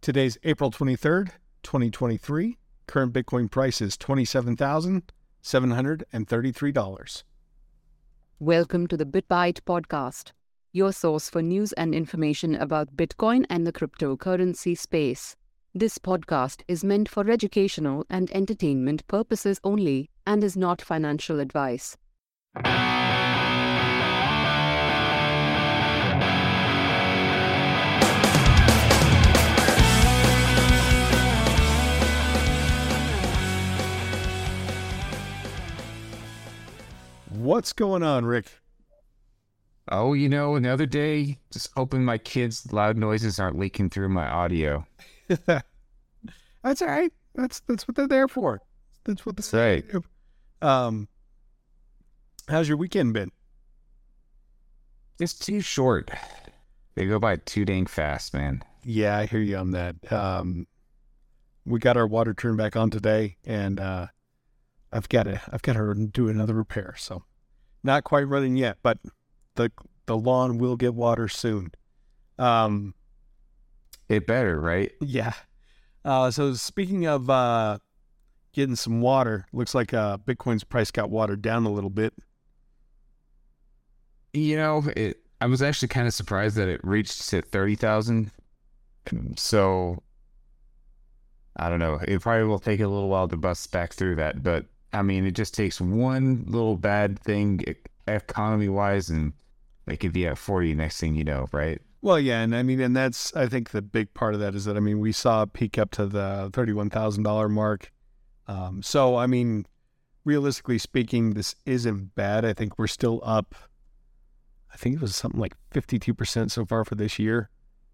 Today's April 23rd, 2023. Current Bitcoin price is $27,733. Welcome to the BitByte podcast, your source for news and information about Bitcoin and the cryptocurrency space. This podcast is meant for educational and entertainment purposes only and is not financial advice. What's going on, Rick? Oh, another day, just hoping my kids' loud noises aren't leaking through my audio. That's all right. That's what they're there for. That's what they're Right. How's your weekend been? It's too short. They go by too dang fast, man. Yeah, I hear you on that. We got our water turned back on today, and I've got to do another repair. So, not quite running yet, but the lawn will get water soon. It better, right? Yeah. So speaking of getting some water, looks like Bitcoin's price got watered down a little bit. I was actually kind of surprised that it reached to 30,000. So, I don't know. It probably will take a little while to bust back through that, but I mean, it just takes one little bad thing economy-wise, and they could be at 40 next thing you know, right? Well, yeah, and that's, I think the big part of that is that, we saw a peak up to the $31,000 mark. So, realistically speaking, this isn't bad. I think we're still up, I think it was something like 52% so far for this year.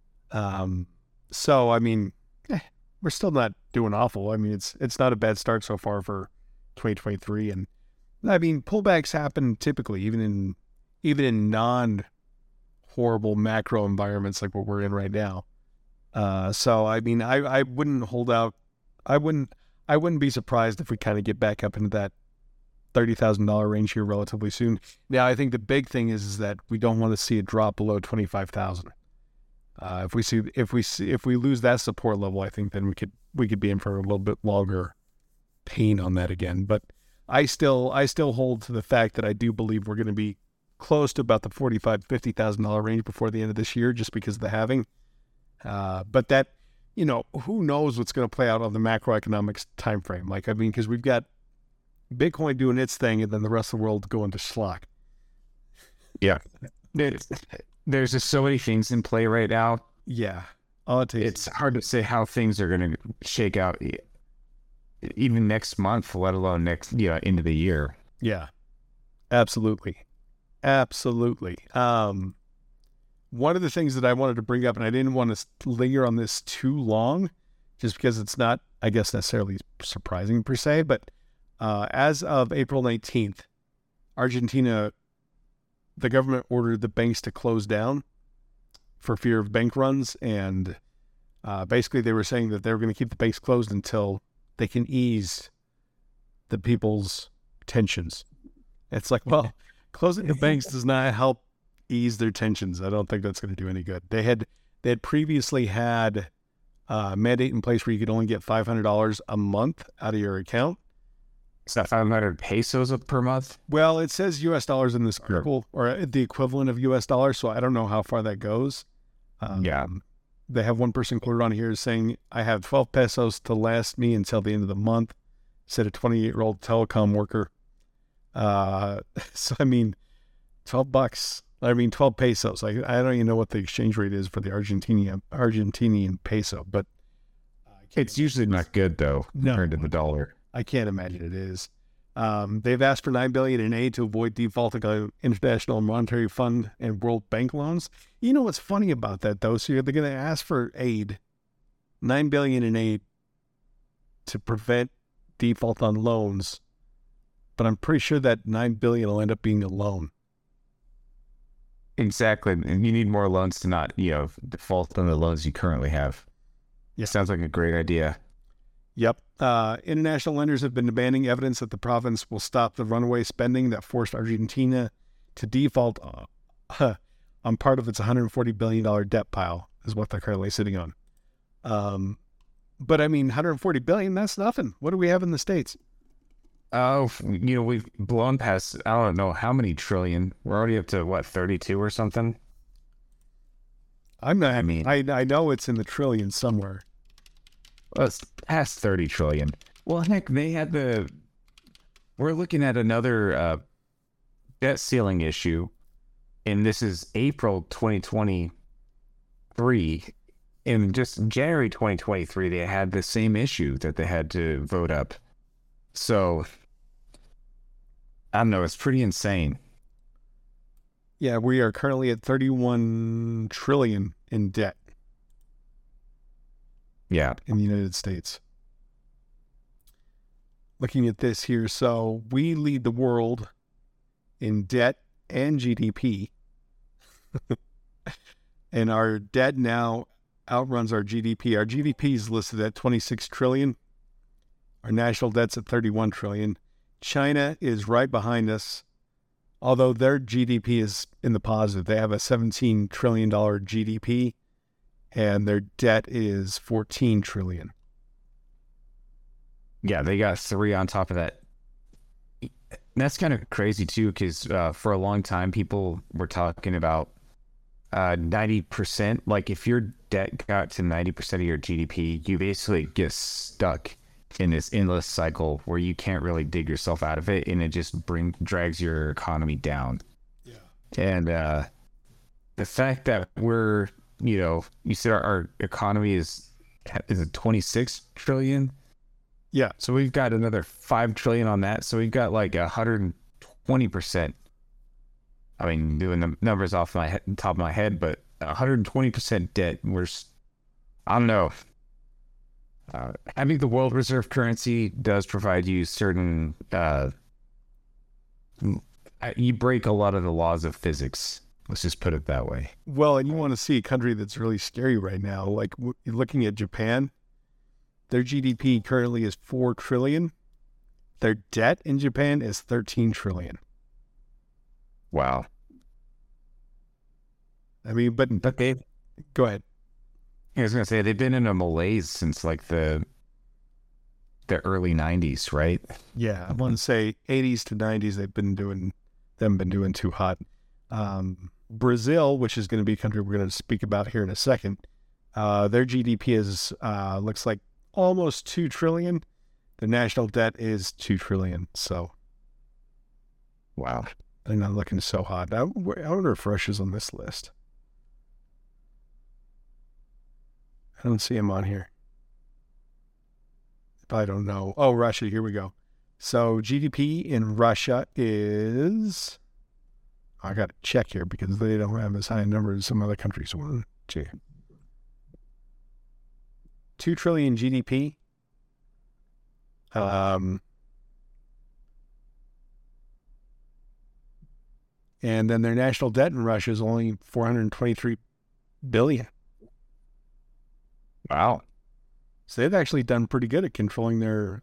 So, we're still not doing awful. It's not a bad start so far for 2023. And pullbacks happen typically, even in non-horrible macro environments like what we're in right now. So I wouldn't hold out. I wouldn't be surprised if we kind of get back up into that $30,000 range here relatively soon. Now, I think the big thing is that we don't want to see it drop below 25,000. If we lose that support level, I think then we could be in for a little bit longer pain on that again. But I still hold to the fact that I do believe we're going to be close to about the $45,000-$50,000 range before the end of this year, just because of the halving. But that, who knows what's going to play out on the macroeconomics time frame? Because we've got Bitcoin doing its thing, and then the rest of the world going to schlock. Yeah. There's just so many things in play right now. Yeah. It's hard to say how things are going to shake out even next month, let alone next, into the year. Yeah, absolutely. One of the things that I wanted to bring up, and I didn't want to linger on this too long, just because it's not, I guess, necessarily surprising per se, but as of April 19th, Argentina, the government ordered the banks to close down for fear of bank runs, and basically they were saying that they were going to keep the banks closed until they can ease the people's tensions. It's like, well, closing the banks does not help ease their tensions. I don't think that's going to do any good. They had previously had a mandate in place where you could only get $500 a month out of your account. Is that 500 pesos per month? Well, it says US dollars in this article, or the equivalent of US dollars, so I don't know how far that goes. Yeah. They have one person quoted on here saying, I have 12 pesos to last me until the end of the month, said a 28-year-old telecom worker. So, 12 bucks. 12 pesos. I don't even know what the exchange rate is for the Argentinian peso, but it's usually not good, though, compared to the dollar. I can't imagine it is. They've asked for $9 billion in aid to avoid defaulting on International Monetary Fund and World Bank loans. You know what's funny about that, though? So they're going to ask for aid, $9 billion in aid to prevent default on loans, but I'm pretty sure that $9 billion will end up being a loan. Exactly, and you need more loans to not, default on the loans you currently have. Yeah, sounds like a great idea. Yep. International lenders have been demanding evidence that the province will stop the runaway spending that forced Argentina to default on part of its $140 billion debt pile, is what they're currently sitting on. But I mean, 140 billion, that's nothing. What do we have in the States? Oh, we've blown past, I don't know how many trillion. We're already up to what, 32 or something? I'm not, I mean, I know it's in the trillions somewhere. well, it's past 30 trillion. Well, heck, we're looking at another debt ceiling issue, and this is April 2023. In just January 2023, they had the same issue that they had to vote up. So, I don't know, it's pretty insane. Yeah, we are currently at 31 trillion in debt Yeah. in the United States. Looking at this here, so we lead the world in debt and GDP. And our debt now outruns our GDP. Our GDP is listed at 26 trillion. Our national debt's at 31 trillion. China is right behind us, although their GDP is in the positive. They have a $17 trillion GDP, and their debt is 14 trillion. Yeah, they got 3 on top of that. That's kind of crazy, too, because for a long time, people were talking about 90%. Like, if your debt got to 90% of your GDP, you basically get stuck in this endless cycle where you can't really dig yourself out of it, and it just drags your economy down. Yeah. And the fact that we're, you said our economy is it 26 trillion? Yeah. So we've got another 5 trillion on that. So we've got like 120%. I mean, doing the numbers off my top of my head, but 120% debt. I don't know. Having the world reserve currency does provide you certain, you break a lot of the laws of physics. Let's just put it that way. Well, and you want to see a country that's really scary right now. Like looking at Japan, their GDP currently is 4 trillion. Their debt in Japan is 13 trillion. Wow. I mean, but go ahead. I was going to say, they've been in a malaise since like the early 90s, right? Yeah, I want to say 80s to 90s, they haven't been doing too hot. Brazil, which is going to be a country we're going to speak about here in a second, their GDP is looks like almost 2 trillion. The national debt is 2 trillion. So, wow, they're not looking so hot. I wonder if Russia's on this list. I don't see him on here. I don't know. Oh, Russia. Here we go. So GDP in Russia is... I got to check here because they don't have as high a number as some other countries. 2 trillion GDP. And then their national debt in Russia is only 423 billion. Wow. So they've actually done pretty good at controlling their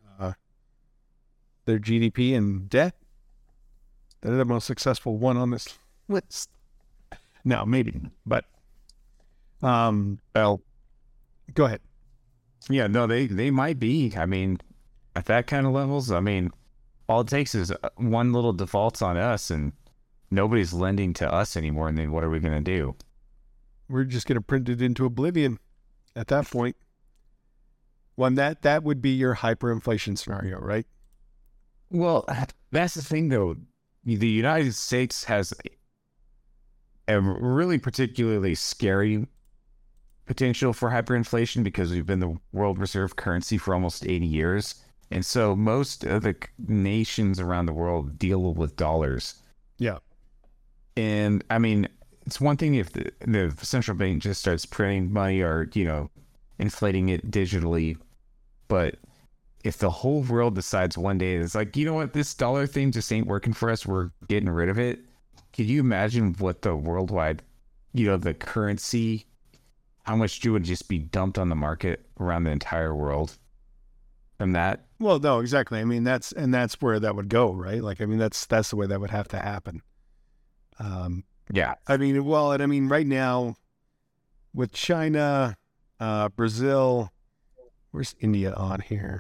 GDP and debt. They're the most successful one on this list. No, maybe, but well, go ahead. Yeah, no, they might be. I mean, at that kind of levels, I mean, all it takes is one little defaults on us, and nobody's lending to us anymore. And then what are we going to do? We're just going to print it into oblivion at that point. Well, that would be your hyperinflation scenario, right? Well, that's the thing, though. The United States has a really particularly scary potential for hyperinflation because we've been the world reserve currency for almost 80 years. And so most of the nations around the world deal with dollars. Yeah. And I mean, it's one thing if the central bank just starts printing money or, inflating it digitally. But if the whole world decides one day, it's like, you know what, this dollar thing just ain't working for us, we're getting rid of it. Could you imagine what the worldwide, the currency, how much would just be dumped on the market around the entire world from that? Well, no, exactly. I mean, that's where that would go, right? Like, I mean, that's the way that would have to happen. Yeah. I mean, right now with China Brazil. Where's India on here?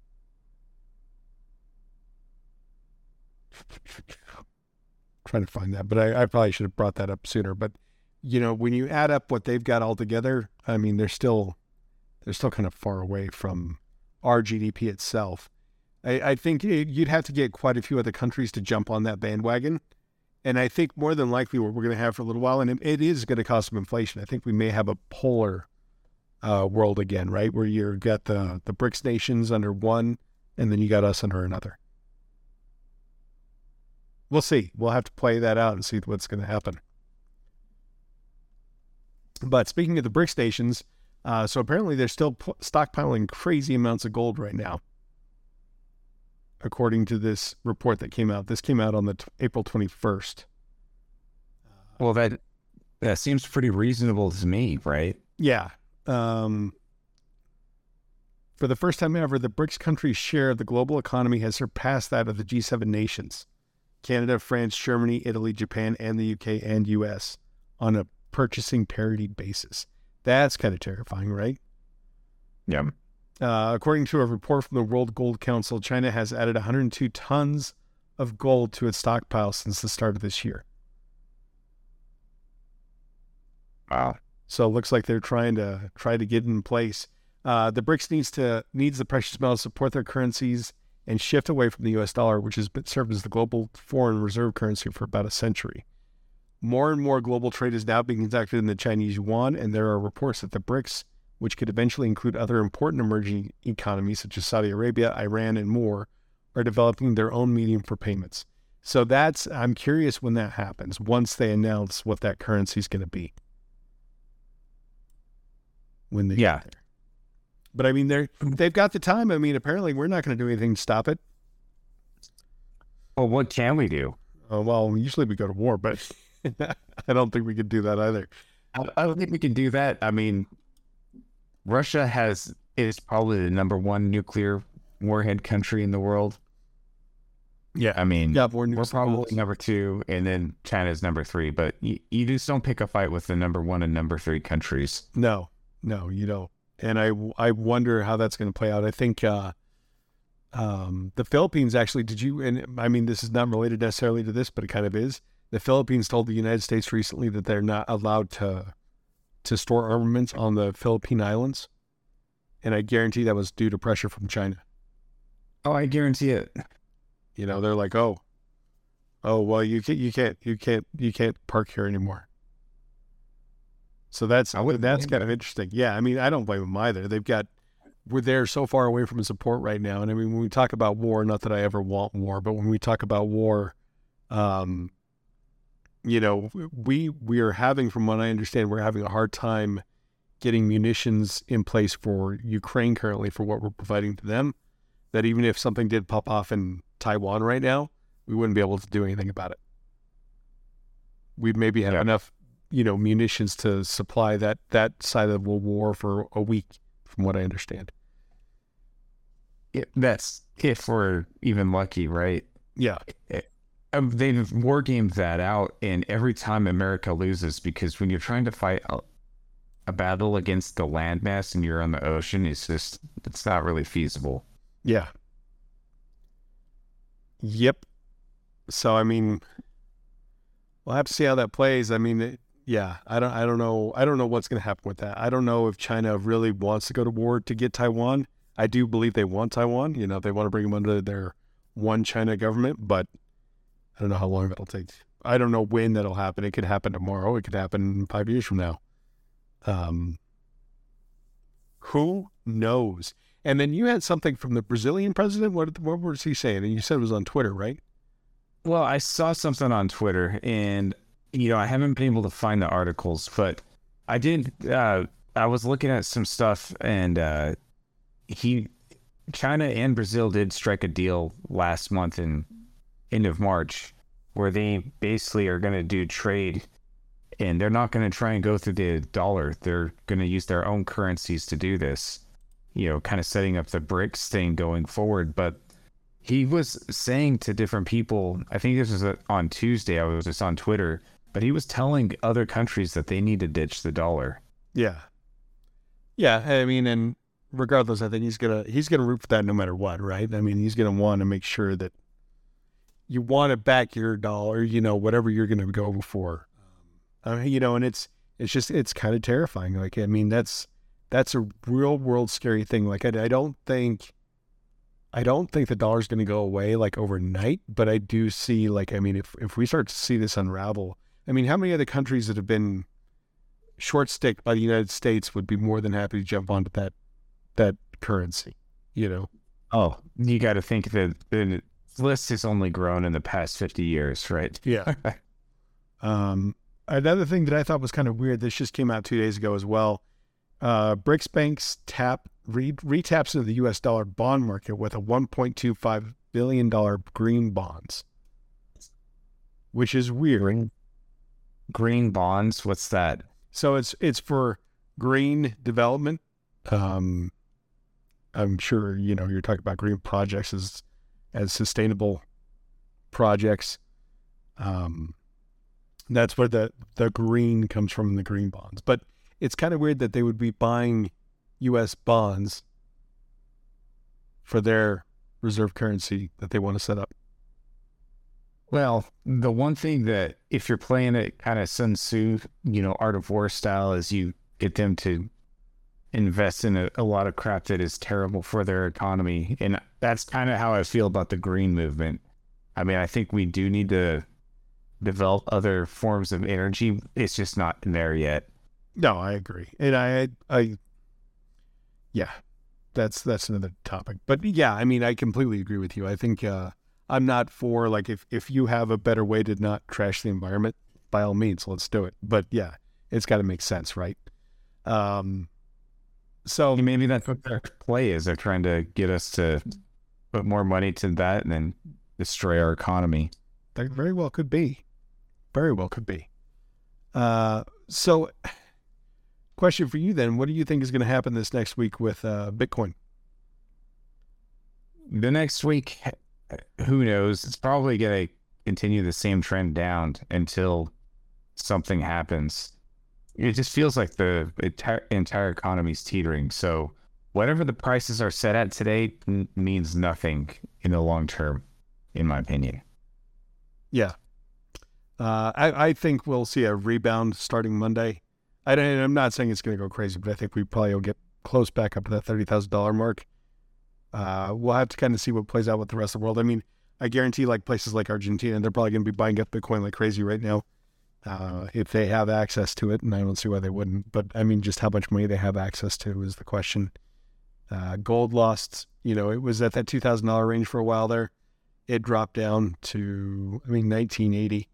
Trying to find that, but I probably should have brought that up sooner. But when you add up what they've got all together, I mean, they're still kind of far away from our GDP itself. I think you'd have to get quite a few other countries to jump on that bandwagon. And I think more than likely what we're going to have for a little while, and it is going to cause some inflation. I think we may have a polar world again, right? Where you've got the BRICS nations under one, and then you got us under another. We'll see. We'll have to play that out and see what's going to happen. But speaking of the BRICS nations, so apparently they're still stockpiling crazy amounts of gold right now, according to this report that came out. This came out on the April 21st. Well, that seems pretty reasonable to me, right? Yeah. For the first time ever, the BRICS countries' share of the global economy has surpassed that of the G7 nations. Canada, France, Germany, Italy, Japan, and the UK and US on a purchasing parity basis. That's kind of terrifying, right? Yeah. According to a report from the World Gold Council, China has added 102 tons of gold to its stockpile since the start of this year. Wow. So it looks like they're trying to get in place. The BRICS needs the precious metals to support their currencies and shift away from the U.S. dollar, which has been served as the global foreign reserve currency for about a century. More and more global trade is now being conducted in the Chinese yuan, and there are reports that the BRICS, which could eventually include other important emerging economies such as Saudi Arabia, Iran, and more, are developing their own medium for payments. So I'm curious when that happens, once they announce what that currency is going to be. When they get there. But I mean, they've got the time. I mean, apparently we're not going to do anything to stop it. Well, what can we do? Well, usually we go to war, but I don't think we could do that either. I don't think we can do that. I mean, Russia is probably the number one nuclear warhead country in the world. Yeah. I mean, we're probably number two, and then China's number three. But you just don't pick a fight with the number one and number three countries. No, you don't. And I wonder how that's going to play out. I think the Philippines actually, and I mean, this is not related necessarily to this, but it kind of is. The Philippines told the United States recently that they're not allowed to store armaments on the Philippine Islands. And I guarantee that was due to pressure from China. Oh, I guarantee it. They're like, oh, well, you can't park here anymore. So that's kind of interesting. Yeah, I mean, I don't blame them either. We're there so far away from support right now. And I mean, when we talk about war, not that I ever want war, but when we talk about war, we are having, from what I understand, we're having a hard time getting munitions in place for Ukraine currently for what we're providing to them. That even if something did pop off in Taiwan right now, we wouldn't be able to do anything about it. We'd maybe have enough munitions to supply that side of the war for a week, from what I understand. That's if we're even lucky, right? Yeah. They've war gamed that out, and every time America loses, because when you're trying to fight a battle against the landmass and you're on the ocean, it's not really feasible. Yeah. Yep. So, I mean, we'll have to see how that plays. I mean, I don't know. I don't know what's going to happen with that. I don't know if China really wants to go to war to get Taiwan. I do believe they want Taiwan. They want to bring them under their one China government, but I don't know how long that'll take. I don't know when that'll happen. It could happen tomorrow. It could happen 5 years from now. Who knows? And then you had something from the Brazilian president. What was he saying? And you said it was on Twitter, right? Well, I saw something on Twitter, and I haven't been able to find the articles, but I did. I was looking at some stuff, and China and Brazil did strike a deal last month in end of March, where they basically are going to do trade, and they're not going to try and go through the dollar. They're going to use their own currencies to do this, kind of setting up the BRICS thing going forward. But he was saying to different people, I think this was on Tuesday, I was just on Twitter, but he was telling other countries that they need to ditch the dollar. Yeah. Yeah, I mean, and regardless, I think he's gonna root for that no matter what, right? I mean, he's gonna want to make sure that you want to back your dollar, whatever you're gonna go for. And it's kind of terrifying. Like, I mean, that's a real world scary thing. Like, I don't think the dollar's going to go away like overnight, but I do see, like, I mean, if we start to see this unravel, I mean, how many other countries that have been short sticked by the United States would be more than happy to jump onto that currency, Oh, you got to think that the list has only grown in the past 50 years, right? Yeah. Another thing that I thought was kind of weird, this just came out 2 days ago as well. BRICS banks retaps into the U.S. dollar bond market with a $1.25 billion green bonds, which is weird. Green bonds? What's that? So it's for green development. I'm sure, you're talking about green projects as sustainable projects. That's where the green comes from, the green bonds. But it's kind of weird that they would be buying U.S. bonds for their reserve currency that they want to set up. Well, the one thing that if you're playing it kind of Sun Tzu, Art of War style, is you get them to invest in a lot of crap that is terrible for their economy. And that's kind of how I feel about the green movement. I mean, I think we do need to develop other forms of energy. It's just not there yet. No, I agree. And yeah, that's another topic. But yeah, I mean, I completely agree with you. I think I'm not for, like, if you have a better way to not trash the environment, by all means, let's do it. But yeah, it's got to make sense, right? So maybe that's what their play is. They're trying to get us to put more money to that and then destroy our economy. That very well could be. Very well could be. So question for you then, what do you think is going to happen this next week with Bitcoin? The next week, who knows? It's probably going to continue the same trend down until something happens. It just feels like the entire economy is teetering. So whatever the prices are set at today means nothing in the long term, in my opinion. Yeah. I think we'll see a rebound starting Monday. I'm not saying it's going to go crazy, but I think we probably will get close back up to that $30,000 mark. We'll have to kind of see what plays out with the rest of the world. I mean, I guarantee, like, places like Argentina, they're probably going to be buying up Bitcoin like crazy right now. If they have access to it, and I don't see why they wouldn't. But I mean, just how much money they have access to is the question. Gold lost, it was at that $2,000 range for a while there. It dropped down to, $19.80.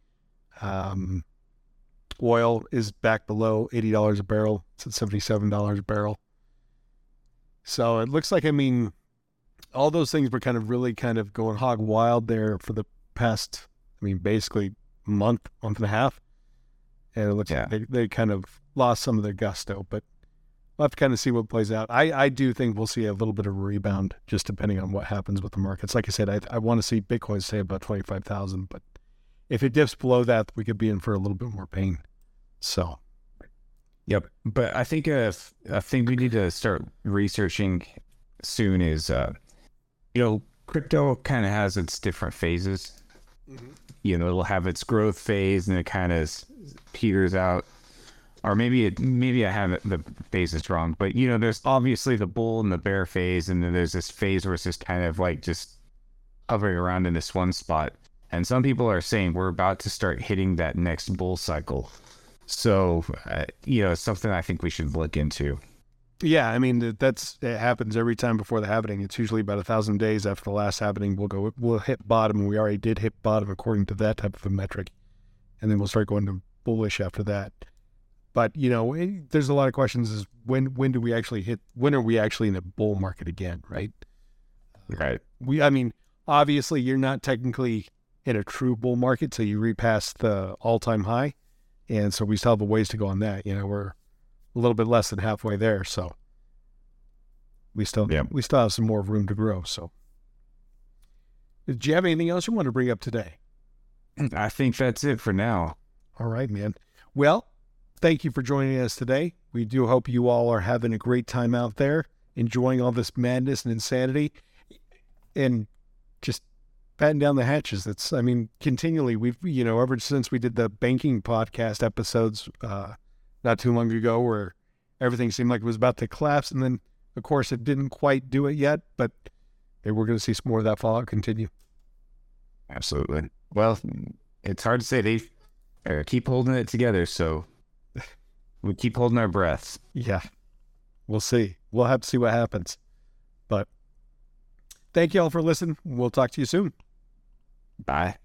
Oil is back below $80 a barrel. It's at $77 a barrel. So it looks like, all those things were really going hog wild there for the past, basically month and a half. And it looks like they kind of lost some of their gusto, but we'll have to kind of see what plays out. I do think we'll see a little bit of a rebound, just depending on what happens with the markets. Like I said, I want to see Bitcoin stay about 25,000, but if it dips below that, we could be in for a little bit more pain. So, yep. But I think a thing we need to start researching soon is, crypto kind of has its different phases. Mm-hmm. It'll have its growth phase and it kind of peters out. Or maybe I have the phases wrong, but there's obviously the bull and the bear phase, and then there's this phase where it's just kind of like just hovering around in this one spot. And some people are saying we're about to start hitting that next bull cycle. So, it's something I think we should look into. Yeah, it happens every time before the happening. It's usually about 1,000 days after the last happening. We'll hit bottom, and we already did hit bottom according to that type of a metric, and then we'll start going to bullish after that. But there's a lot of questions: is when are we actually in a bull market again? Right. Right. Obviously, you're not technically in a true bull market till you repass the all-time high, and so we still have a ways to go on that. We're a little bit less than halfway there, so we still have some more room to grow. So, do you have anything else you want to bring up today? I think that's it for now. All right, man. Well, thank you for joining us today. We do hope you all are having a great time out there, enjoying all this madness and insanity, and just batten down the hatches. Continually, we've, ever since we did the banking podcast episodes not too long ago, where everything seemed like it was about to collapse, and then, of course, it didn't quite do it yet, but we're going to see some more of that fallout continue. Absolutely. Well, it's hard to say. They keep holding it together, so we keep holding our breaths. Yeah, we'll see. We'll have to see what happens. But thank you all for listening. We'll talk to you soon. Bye.